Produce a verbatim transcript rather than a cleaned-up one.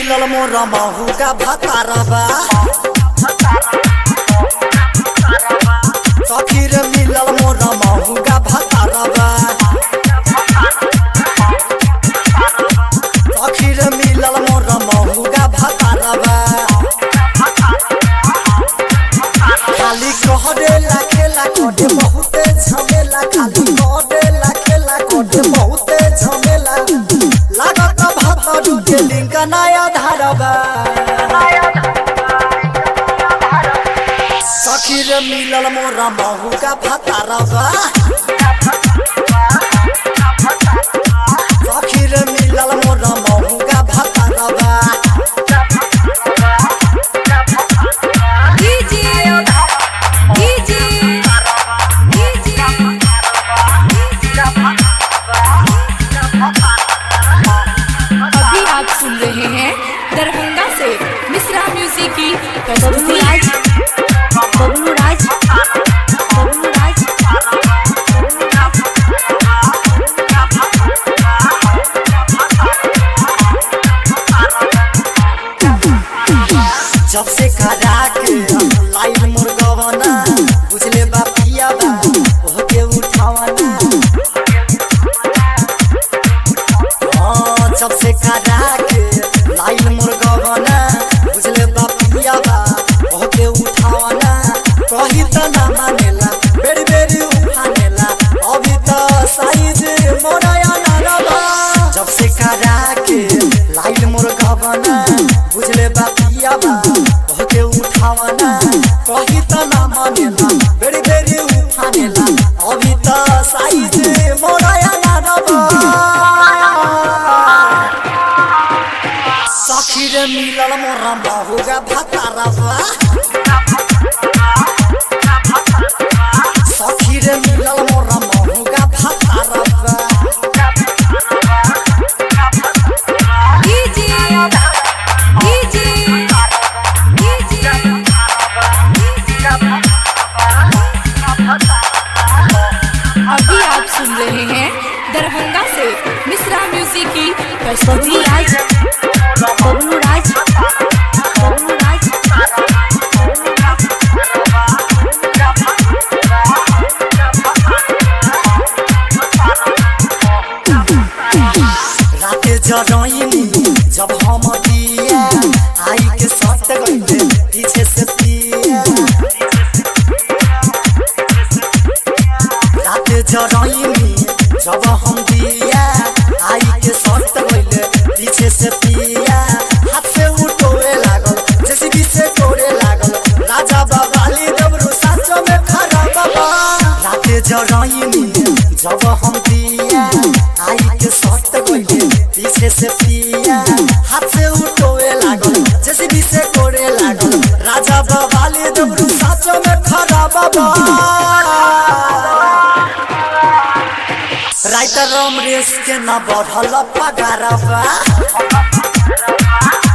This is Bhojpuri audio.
मिलल मोरा महू का भतारबा सखी रे मिलल मोरा महू का भतारबा सखी रे मिलल मोरा महू का भतारबा खाली कह देला खेला कोटे बहुते झमेला खाली कह देला खेला कोटे बहुते झमेला लागत भतरू के लिंक नया धारबा सखी रे मिलल मोरा महू का भतारबा सखी रे मिलल मोरा महू का भतारबा अभी आप सुन रहे हैं दरभंगा से मिश्रा म्यूजिक की बबलू राज बबलू राज बबलू राज जब से करा के लाइन मुर्गवना बुझले बापिया बा ओके उठावना हां जब से करा के लाइन मुर्गवना बुझले बापिया बा ओके उठावना कही त ना मानेला बेरी बेरी उठानेला अभी त साइज मोराया ना रबा जब से करा के लाइन मुर्गवना बुझले बापिया बा ओके उठावना कही त ना मानेला बेरी बेरी उठानेला अभी त साइज मोराया ना रबा सखी रे मिलल मोरा महू का भतारबा सखी रे मिलल मोरा महू का भतारबा अभी आप सुन रहे हैं दरभंगा से मिश्रा म्यूजिक की बबलू राज बबलू राज बबलू राज राते जरइनी जब हम दिया आई के सट गइले पीछे से पिया राते जरइनी जब हम दिया आई के सट गइले पीछे से पिया हाथ से उठोए लागल जेसीबी से तोड़े लागल राजा बाबाली डबरू साचो में खरा बाबा राते जरइनी जब हम दिया आई के सट गइले पीछे से पिया हाथ से उठोए लागल जेसीबी से तोड़े लागल राजा बाबाली डबरू साचो में खरा बाबा राइटर रमरेश के ना बढ़ल पगारबा